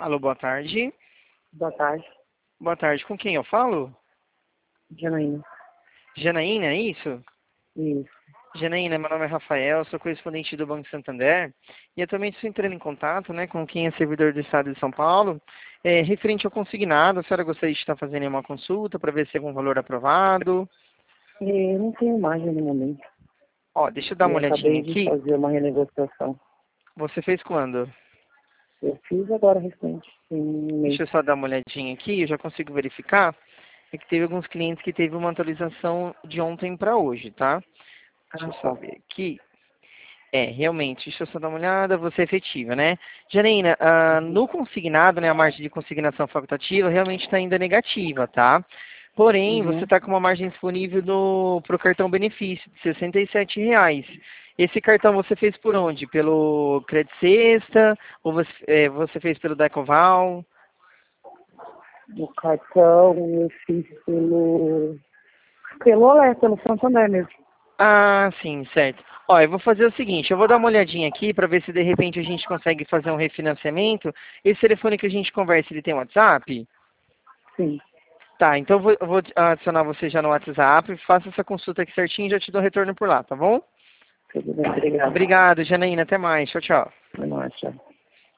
Alô, boa tarde. Boa tarde, Boa tarde, com quem eu falo? Janaína. Janaína, é isso? Isso. Janaína, meu nome é Rafael, sou correspondente do Banco Santander e atualmente estou entrando em contato, com quem é servidor do Estado de São Paulo, referente ao consignado. A senhora gostaria de estar fazendo aí uma consulta para ver se tem algum valor aprovado? Eu não tenho margem no momento. Ó, deixa eu dar uma Eu olhadinha acabei de aqui. fazer uma renegociação. Você fez quando? Eu fiz agora recente, em um mês. Deixa eu só dar uma olhadinha aqui, eu já consigo verificar. É que teve alguns clientes que teve uma atualização de ontem para hoje, tá? Deixa Ah, eu só tá. ver aqui. Realmente, deixa eu só dar uma olhada, você é efetiva, né? Janaína, Uhum. no consignado, a margem de consignação facultativa realmente está ainda negativa, tá? Porém, você Uhum. está com uma margem disponível para o cartão benefício de R$ 67. Esse cartão você fez por onde? Pelo Credit Sexta? Ou você fez pelo Decoval? O cartão eu fiz pelo Olé, pelo Santander mesmo. Ah, sim, certo. Ó, eu vou fazer o seguinte, eu vou dar uma olhadinha aqui para ver se de repente a gente consegue fazer um refinanciamento. Esse telefone que a gente conversa, ele tem WhatsApp? Sim. Tá, então eu vou adicionar você já no WhatsApp, faça essa consulta aqui certinho e já te dou retorno por lá, tá bom? Tudo bem, obrigado. Obrigado, Janaína, até mais. Tchau, tchau. Não, tchau.